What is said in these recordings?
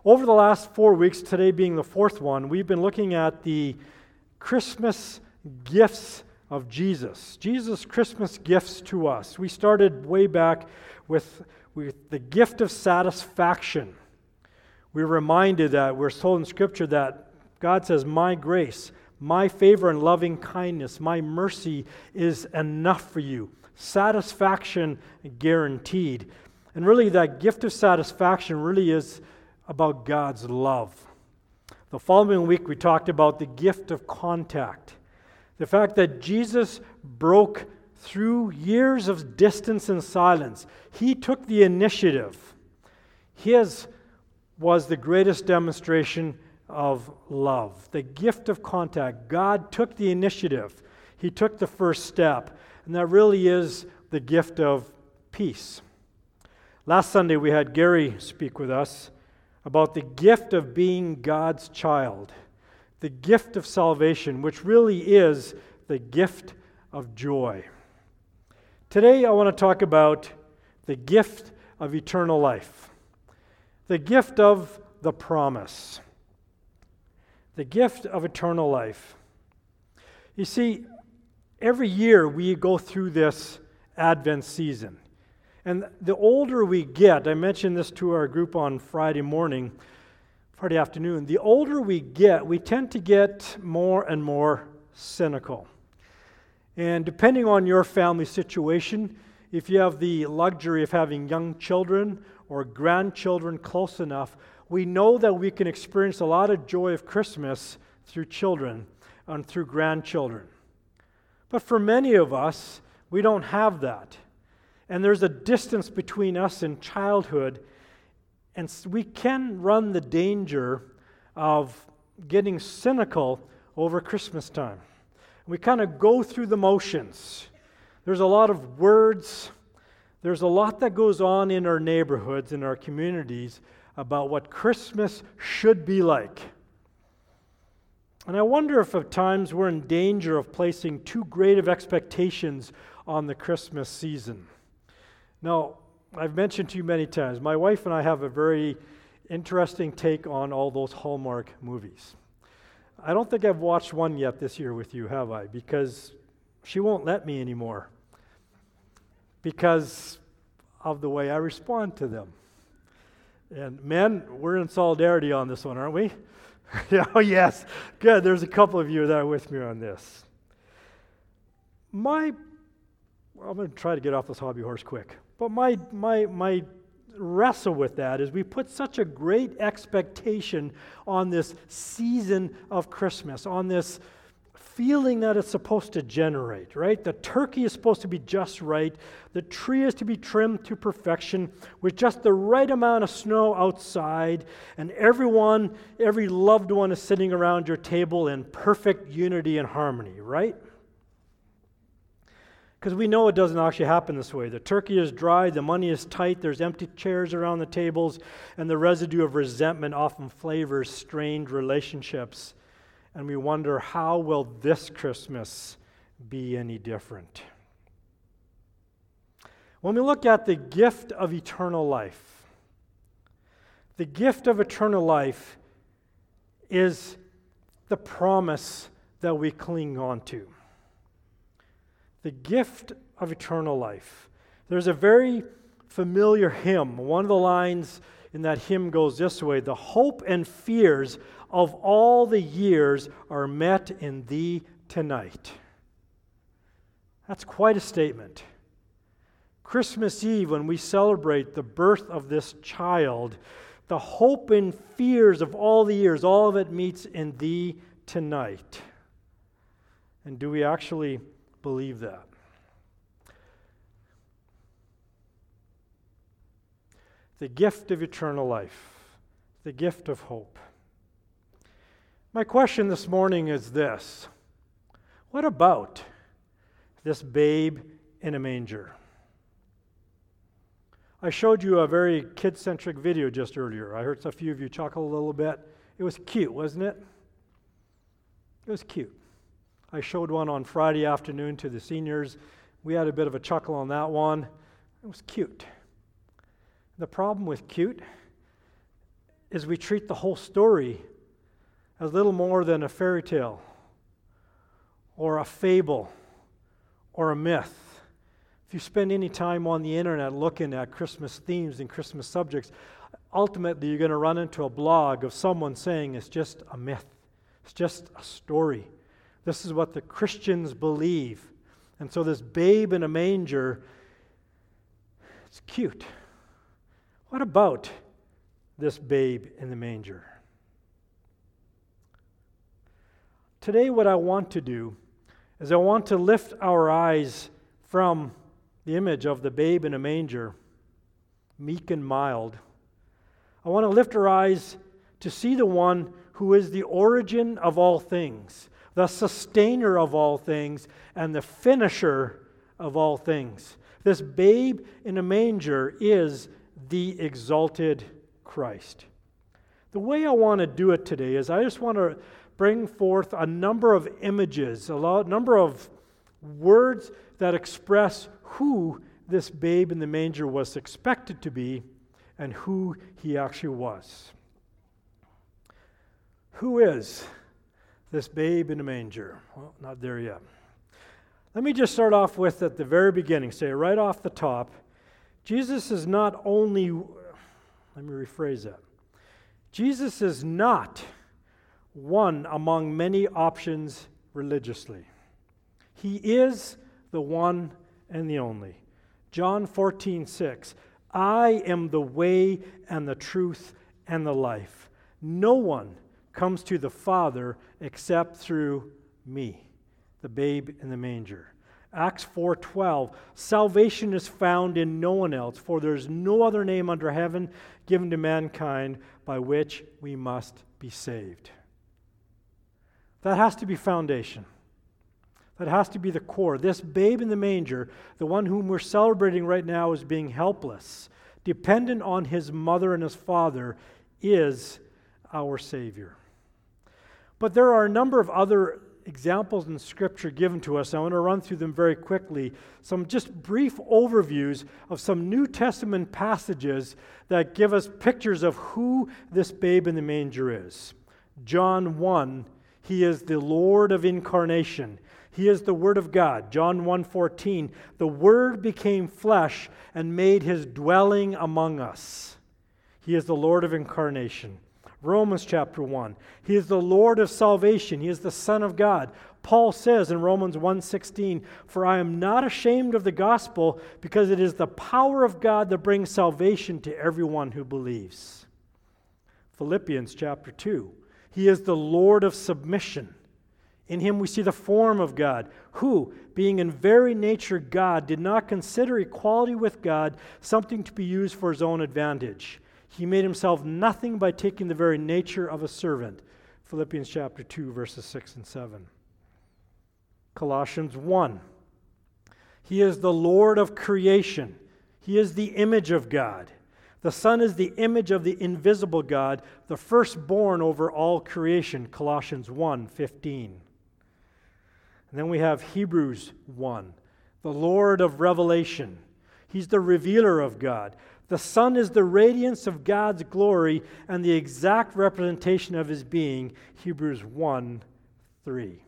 Over the last 4 weeks, today being the fourth one, we've been looking at the Christmas gifts of Jesus. Jesus' Christmas gifts to us. We started way back with the gift of satisfaction. We're reminded that we're told in Scripture that God says, my grace, my favor and loving kindness, my mercy is enough for you. Satisfaction guaranteed. And really that gift of satisfaction really is about God's love. The following week we talked about the gift of contact. The fact that Jesus broke through years of distance and silence. He took the initiative. His was the greatest demonstration of love. The gift of contact. God took the initiative. He took the first step. And that really is the gift of peace. Last Sunday we had Gary speak with us about the gift of being God's child. The gift of salvation, which really is the gift of joy. Today I want to talk about the gift of eternal life. The gift of the promise. The gift of eternal life. You see, every year we go through this Advent season. And the older we get, I mentioned this to our group on Friday afternoon, the older we get, we tend to get more and more cynical. And depending on your family situation, if you have the luxury of having young children or grandchildren close enough, we know that we can experience a lot of joy of Christmas through children and through grandchildren. But for many of us, we don't have that. And there's a distance between us and childhood, and we can run the danger of getting cynical over Christmas time. We kind of go through the motions. There's a lot of words. There's a lot that goes on in our neighborhoods, in our communities, about what Christmas should be like. And I wonder if at times we're in danger of placing too great of expectations on the Christmas season. Now, I've mentioned to you many times, my wife and I have a very interesting take on all those Hallmark movies. I don't think I've watched one yet this year with you, have I? Because she won't let me anymore. Because of the way I respond to them. And men, we're in solidarity on this one, aren't we? Oh, yes. Good. There's a couple of you that are with me on this. I'm going to try to get off this hobby horse quick. But my wrestle with that is we put such a great expectation on this season of Christmas, on this feeling that it's supposed to generate, right? The turkey is supposed to be just right. The tree is to be trimmed to perfection with just the right amount of snow outside, and every loved one is sitting around your table in perfect unity and harmony, right? Because we know it doesn't actually happen this way. The turkey is dry, the money is tight, there's empty chairs around the tables, and the residue of resentment often flavors strained relationships. And we wonder, how will this Christmas be any different? When we look at the gift of eternal life, the gift of eternal life is the promise that we cling on to. The gift of eternal life. There's a very familiar hymn. One of the lines in that hymn goes this way: the hope and fears of all the years are met in thee tonight. That's quite a statement. Christmas Eve, when we celebrate the birth of this child, the hope and fears of all the years, all of it meets in thee tonight. And do we actually believe that? The gift of eternal life, the gift of hope. My question this morning is this: what about this babe in a manger? I showed you a very kid-centric video just earlier. I heard a few of you chuckle a little bit. It was cute, wasn't it? It was cute. I showed one on Friday afternoon to the seniors. We had a bit of a chuckle on that one. It was cute. The problem with cute is we treat the whole story as little more than a fairy tale or a fable or a myth. If you spend any time on the internet looking at Christmas themes and Christmas subjects, ultimately you're going to run into a blog of someone saying it's just a myth. It's just a story. This is what the Christians believe. And so this babe in a manger, it's cute. What about this babe in the manger? Today what I want to do is I want to lift our eyes from the image of the babe in a manger, meek and mild. I want to lift our eyes to see the one who is the origin of all things, the sustainer of all things, and the finisher of all things. This babe in a manger is the exalted Christ. The way I want to do it today is I just want to bring forth a number of images, a number of words that express who this babe in the manger was expected to be and who he actually was. Who is this babe in the manger? Well, not there yet. Let me just start off with at the very beginning, say right off the top, Jesus is not only, let me rephrase that. Jesus is not one among many options religiously. He is the one and the only. John 14:6. I am the way and the truth and the life. No one comes to the Father except through me, the babe in the manger. Acts 4:12. Salvation is found in no one else, for there is no other name under heaven given to mankind by which we must be saved. That has to be foundation. That has to be the core. This babe in the manger, the one whom we're celebrating right now as being helpless, dependent on his mother and his father, is our Savior. But there are a number of other examples in Scripture given to us. I want to run through them very quickly. Some just brief overviews of some New Testament passages that give us pictures of who this babe in the manger is. John 1, he is the Lord of incarnation. He is the Word of God. John 1:14, the Word became flesh and made his dwelling among us. He is the Lord of incarnation. Romans chapter 1, he is the Lord of salvation. He is the Son of God. Paul says in Romans 1:16, for I am not ashamed of the gospel, because it is the power of God that brings salvation to everyone who believes. Philippians chapter 2, he is the Lord of submission. In him we see the form of God, who, being in very nature God, did not consider equality with God something to be used for his own advantage. He made himself nothing by taking the very nature of a servant. Philippians chapter 2, verses 6 and 7. Colossians 1. He is the Lord of creation. He is the image of God. The Son is the image of the invisible God, the firstborn over all creation. Colossians 1:15. And then we have Hebrews 1, the Lord of revelation. He's the revealer of God. The Son is the radiance of God's glory and the exact representation of his being. Hebrews 1:3.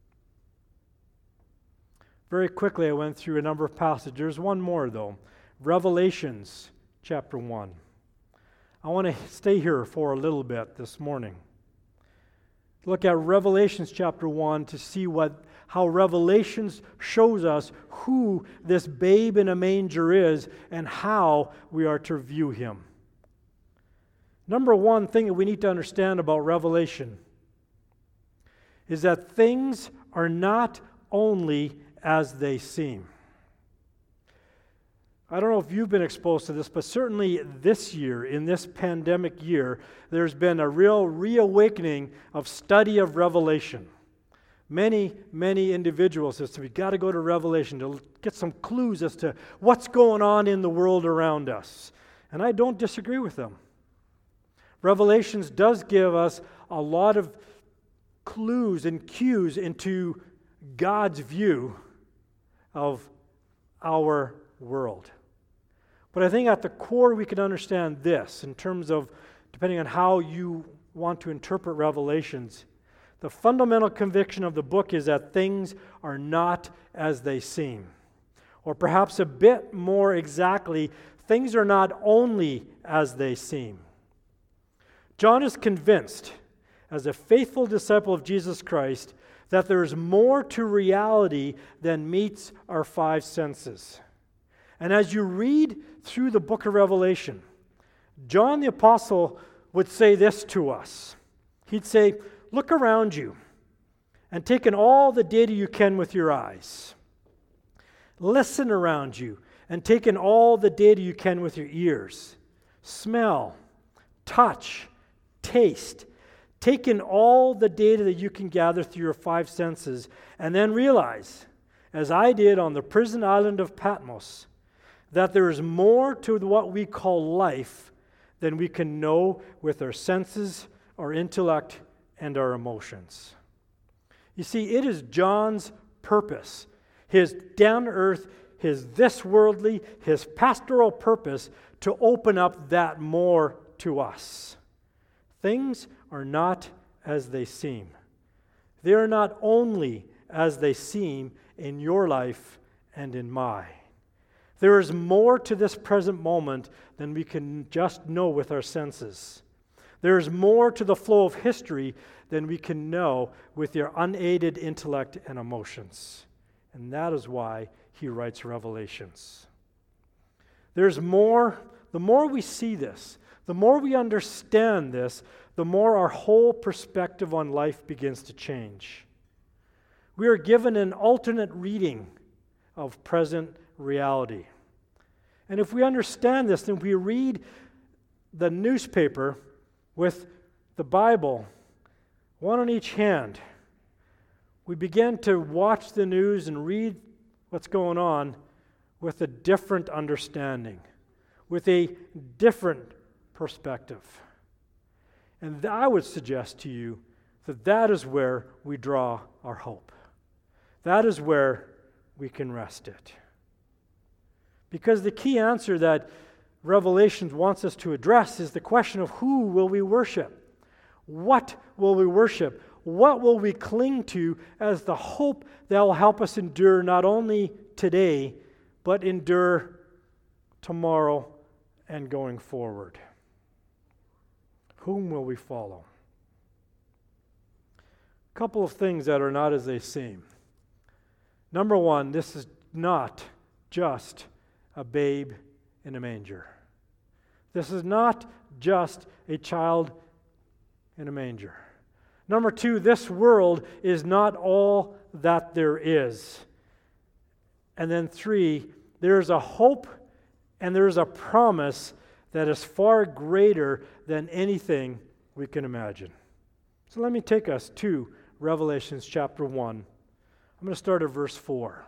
Very quickly, I went through a number of passages. There's one more, though. Revelations chapter 1. I want to stay here for a little bit this morning. Look at Revelations chapter 1 to see how Revelations shows us who this babe in a manger is and how we are to view him. Number one thing that we need to understand about Revelation is that things are not only as they seem. I don't know if you've been exposed to this, but certainly this year, in this pandemic year, there's been a real reawakening of study of Revelation. Many individuals have said, we've got to go to Revelation to get some clues as to what's going on in the world around us. And I don't disagree with them. Revelations does give us a lot of clues and cues into God's view of our world. But I think at the core we can understand this in terms of depending on how you want to interpret Revelations, the fundamental conviction of the book is that things are not as they seem. Or perhaps a bit more exactly, things are not only as they seem. John is convinced, as a faithful disciple of Jesus Christ, that there is more to reality than meets our five senses. And as you read through the book of Revelation, John the Apostle would say this to us. He'd say, look around you and take in all the data you can with your eyes. Listen around you and take in all the data you can with your ears. Smell, touch, taste. Take in all the data that you can gather through your five senses, and then realize, as I did on the prison island of Patmos, that there is more to what we call life than we can know with our senses, our intellect, and our emotions. You see, it is John's purpose, his down-to-earth, his this-worldly, his pastoral purpose to open up that more to us. Things are not as they seem. They are not only as they seem in your life and in mine. There is more to this present moment than we can just know with our senses. There is more to the flow of history than we can know with your unaided intellect and emotions. And that is why he writes Revelations. There's more. The more we see this, the more we understand this, the more our whole perspective on life begins to change. We are given an alternate reading of present reality. And if we understand this, then we read the newspaper with the Bible, one on each hand. We begin to watch the news and read what's going on with a different understanding, with a different perspective. And I would suggest to you that that is where we draw our hope. That is where we can rest it. Because the key answer that Revelation wants us to address is the question of who will we worship? What will we worship? What will we cling to as the hope that will help us endure not only today, but endure tomorrow and going forward? Whom will we follow? A couple of things that are not as they seem. Number one, this is not just a babe in a manger. This is not just a child in a manger. Number two, this world is not all that there is. And then three, there is a hope and there is a promise that is far greater than anything we can imagine. So let me take us to Revelation chapter 1. I'm going to start at verse 4.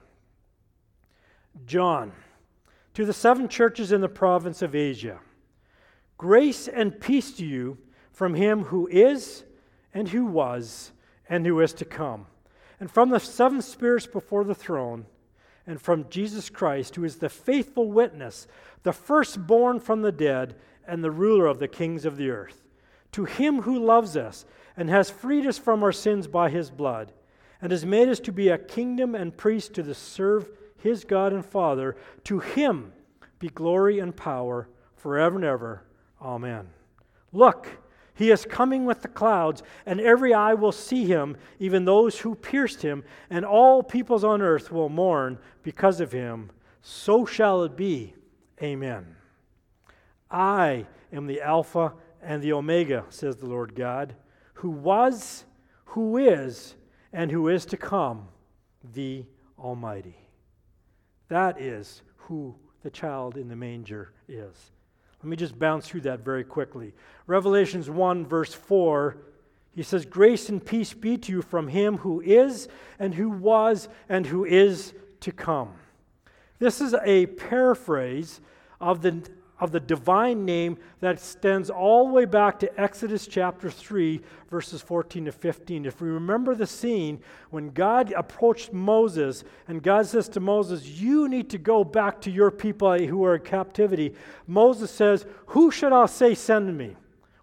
John, to the 7 churches in the province of Asia, grace and peace to you from him who is, and who was, and who is to come, and from the 7 spirits before the throne, and from Jesus Christ, who is the faithful witness, the firstborn from the dead, and the ruler of the kings of the earth. To him who loves us, and has freed us from our sins by his blood, and has made us to be a kingdom and priests to serve his God and Father, to him be glory and power forever and ever. Amen. Look, he is coming with the clouds, and every eye will see him, even those who pierced him, and all peoples on earth will mourn because of him. So shall it be. Amen. I am the Alpha and the Omega, says the Lord God, who was, who is, and who is to come, the Almighty. That is who the child in the manger is. Let me just bounce through that very quickly. Revelation 1, verse 4, he says, grace and peace be to you from him who is, and who was, and who is to come. This is a paraphrase of the divine name that extends all the way back to Exodus chapter 3, verses 14 to 15. If we remember the scene when God approached Moses, and God says to Moses, you need to go back to your people who are in captivity. Moses says, who should I say send me?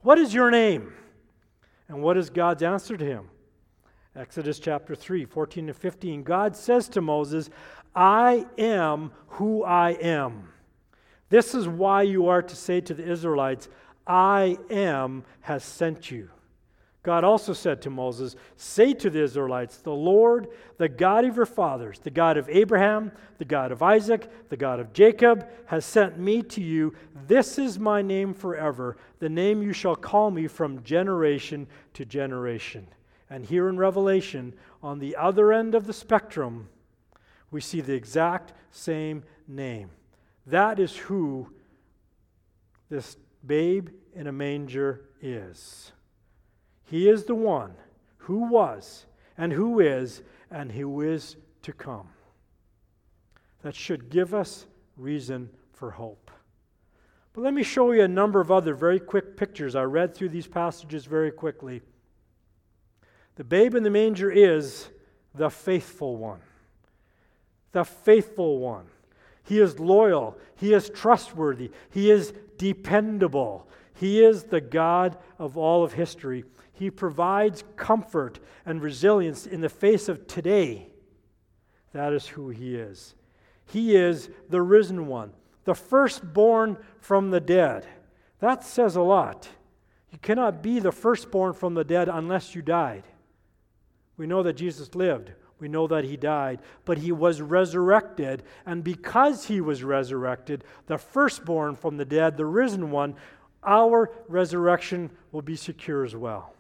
What is your name? And what is God's answer to him? Exodus chapter 3, 14 to 15. God says to Moses, I am who I am. This is why you are to say to the Israelites, I am has sent you. God also said to Moses, say to the Israelites, the Lord, the God of your fathers, the God of Abraham, the God of Isaac, the God of Jacob, has sent me to you. This is my name forever, the name you shall call me from generation to generation. And here in Revelation, on the other end of the spectrum, we see the exact same name. That is who this babe in a manger is. He is the one who was and who is to come. That should give us reason for hope. But let me show you a number of other very quick pictures. I read through these passages very quickly. The babe in the manger is the faithful one. The faithful one. He is loyal. He is trustworthy. He is dependable. He is the God of all of history. He provides comfort and resilience in the face of today. That is who He is. He is the risen one, the firstborn from the dead. That says a lot. You cannot be the firstborn from the dead unless you died. We know that Jesus lived. We know that He died, but He was resurrected, and because He was resurrected, the firstborn from the dead, the risen one, our resurrection will be secure as well.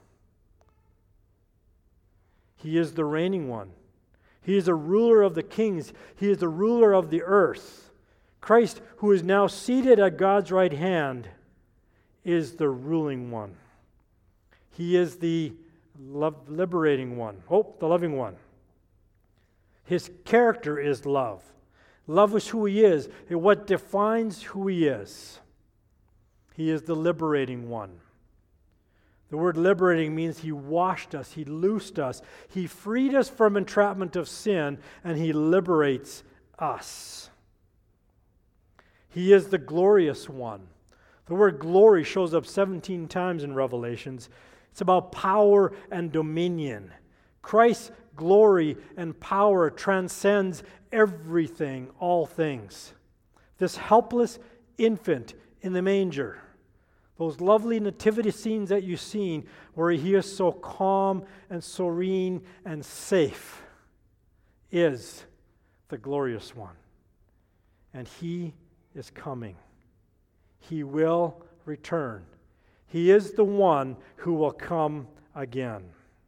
He is the reigning one. He is a ruler of the kings. He is the ruler of the earth. Christ, who is now seated at God's right hand, is the ruling one. He is the liberating one. The loving one. His character is love. Love is who He is, and what defines who He is. He is the liberating one. The word liberating means He washed us, He loosed us, He freed us from entrapment of sin, and He liberates us. He is the glorious one. The word glory shows up 17 times in Revelations. It's about power and dominion. Christ's glory and power transcends everything, all things. This helpless infant in the manger, those lovely nativity scenes that you've seen where He is so calm and serene and safe, is the glorious one. And He is coming. He will return. He is the one who will come again.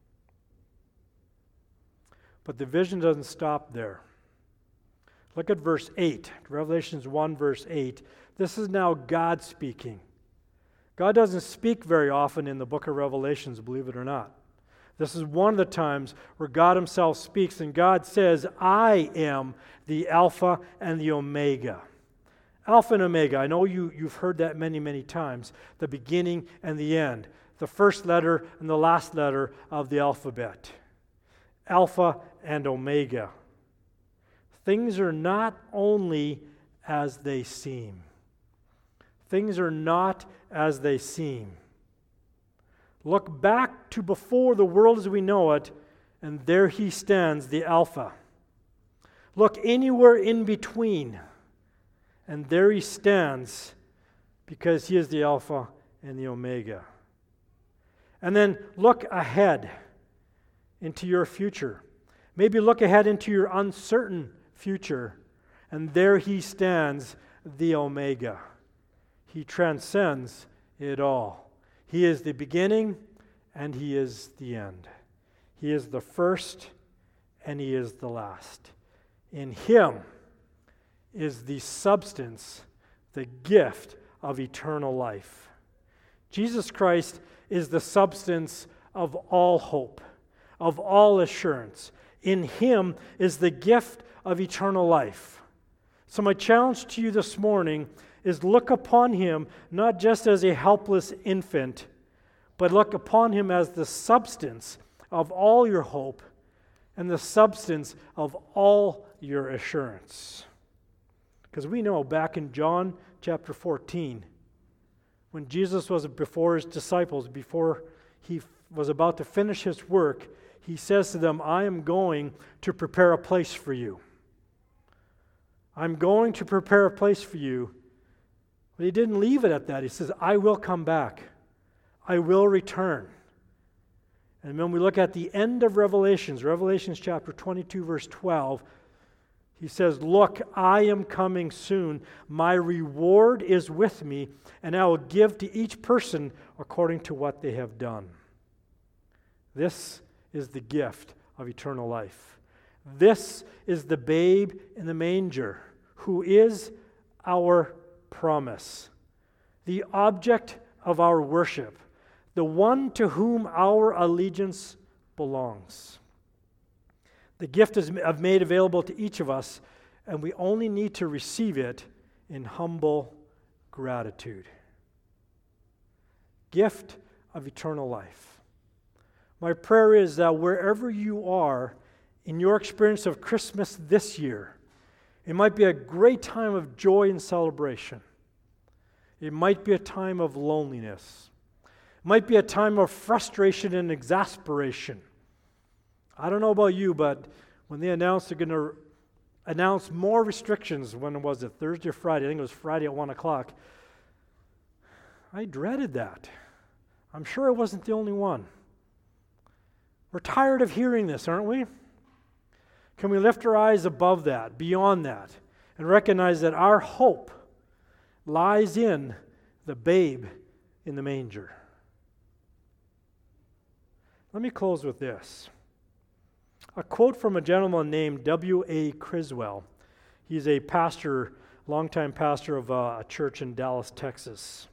But the vision doesn't stop there. Look at verse 8, Revelations 1, verse 8. This is now God speaking. God doesn't speak very often in the book of Revelations, believe it or not. This is one of the times where God Himself speaks, and God says, I am the Alpha and the Omega. Alpha and Omega, I know you've heard that many, many times. The beginning and the end. The first letter and the last letter of the alphabet. Alpha and Omega. Things are not only as they seem. Things are not as they seem. Look back to before the world as we know it, and there He stands, the Alpha. Look anywhere in between, and there He stands, because He is the Alpha and the Omega. And then look ahead into your future. Maybe look ahead into your uncertain future, and there He stands, the Omega. He transcends it all. He is the beginning and He is the end. He is the first and He is the last. In Him is the substance, the gift of eternal life. Jesus Christ is the substance of all hope, of all assurance. In Him is the gift of eternal life. So my challenge to you this morning is look upon Him not just as a helpless infant, but look upon Him as the substance of all your hope and the substance of all your assurance. Because we know back in John chapter 14, when Jesus was before his disciples, before he was about to finish his work, he says to them, I am going to prepare a place for you. I'm going to prepare a place for you. But he didn't leave it at that. He says, I will come back. I will return. And when we look at the end of Revelations chapter 22, verse 12, he says, look, I am coming soon. My reward is with me, and I will give to each person according to what they have done. This is the gift of eternal life. This is the babe in the manger, who is our promise, the object of our worship, the one to whom our allegiance belongs. The gift is made available to each of us, and we only need to receive it in humble gratitude. Gift of eternal life. My prayer is that wherever you are in your experience of Christmas this year, it might be a great time of joy and celebration. It might be a time of loneliness. It might be a time of frustration and exasperation. I don't know about you, but when they announced they're going to announce more restrictions, when was it, Thursday or Friday? I think it was Friday at 1 o'clock. I dreaded that. I'm sure I wasn't the only one. We're tired of hearing this, aren't we? Can we lift our eyes above that, beyond that, and recognize that our hope lies in the babe in the manger? Let me close with this. A quote from a gentleman named W.A. Criswell. He's a pastor, longtime pastor of a church in Dallas, Texas.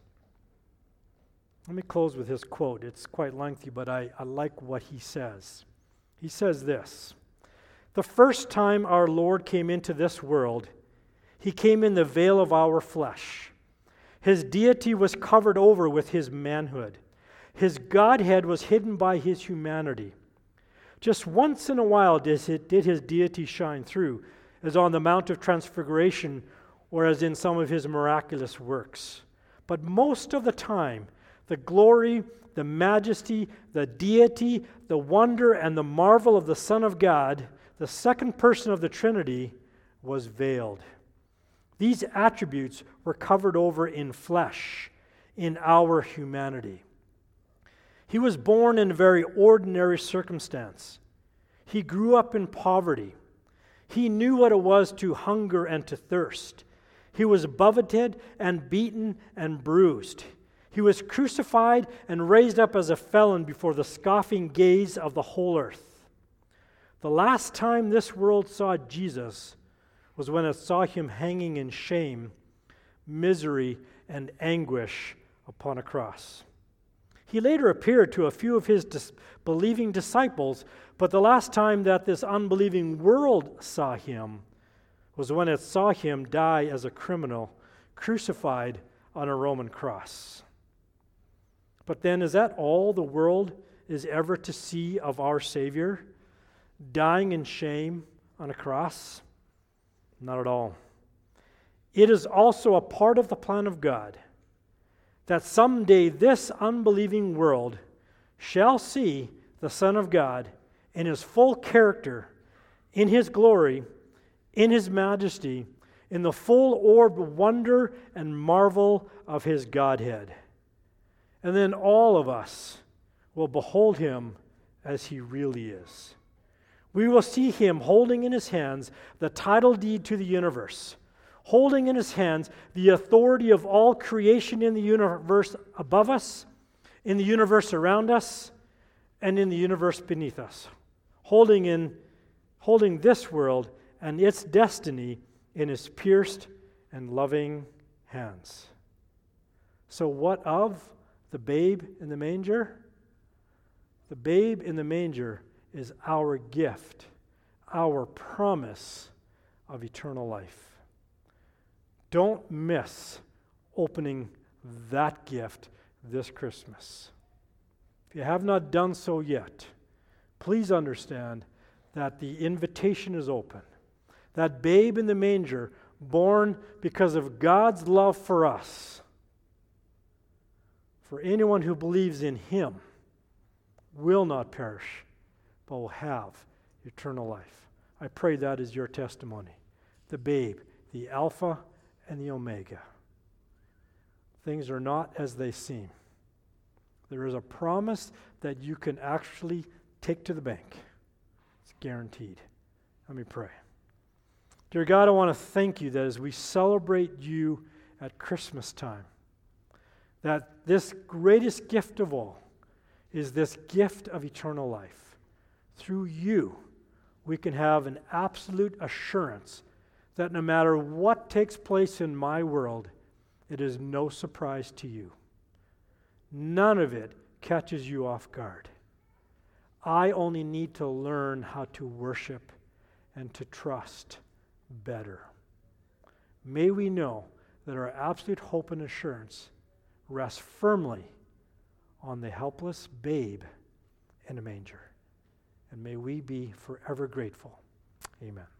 Let me close with his quote. It's quite lengthy, but I like what he says. He says this: the first time our Lord came into this world, he came in the veil of our flesh. His deity was covered over with his manhood. His Godhead was hidden by his humanity. Just once in a while did his deity shine through, as on the Mount of Transfiguration or as in some of his miraculous works. But most of the time, the glory, the majesty, the deity, the wonder, and the marvel of the Son of God, the second person of the Trinity, was veiled. These attributes were covered over in flesh, in our humanity. He was born in a very ordinary circumstance. He grew up in poverty. He knew what it was to hunger and to thirst. He was buffeted and beaten and bruised. He was crucified and raised up as a felon before the scoffing gaze of the whole earth. The last time this world saw Jesus was when it saw him hanging in shame, misery, and anguish upon a cross. He later appeared to a few of his believing disciples, but the last time that this unbelieving world saw him was when it saw him die as a criminal, crucified on a Roman cross. But then, is that all the world is ever to see of our Savior? Dying in shame on a cross? Not at all. It is also a part of the plan of God that someday this unbelieving world shall see the Son of God in his full character, in his glory, in his majesty, in the full orb wonder and marvel of his Godhead. And then all of us will behold him as he really is. We will see him holding in his hands the title deed to the universe, holding in his hands the authority of all creation in the universe above us, in the universe around us, and in the universe beneath us, holding this world and its destiny in his pierced and loving hands. So what of the babe in the manger? The babe in the manger is our gift, our promise of eternal life. Don't miss opening that gift this Christmas. If you have not done so yet, please understand that the invitation is open. That babe in the manger, born because of God's love for us, For anyone who believes in him will not perish, but will have eternal life. I pray that is your testimony. The babe, the Alpha and the Omega. Things are not as they seem. There is a promise that you can actually take to the bank. It's guaranteed. Let me pray. Dear God, I want to thank you that as we celebrate you at Christmas time, that this greatest gift of all is this gift of eternal life. Through you, we can have an absolute assurance that no matter what takes place in my world, it is no surprise to you. None of it catches you off guard. I only need to learn how to worship and to trust better. May we know that our absolute hope and assurance rests firmly on the helpless babe in a manger. And may we be forever grateful. Amen.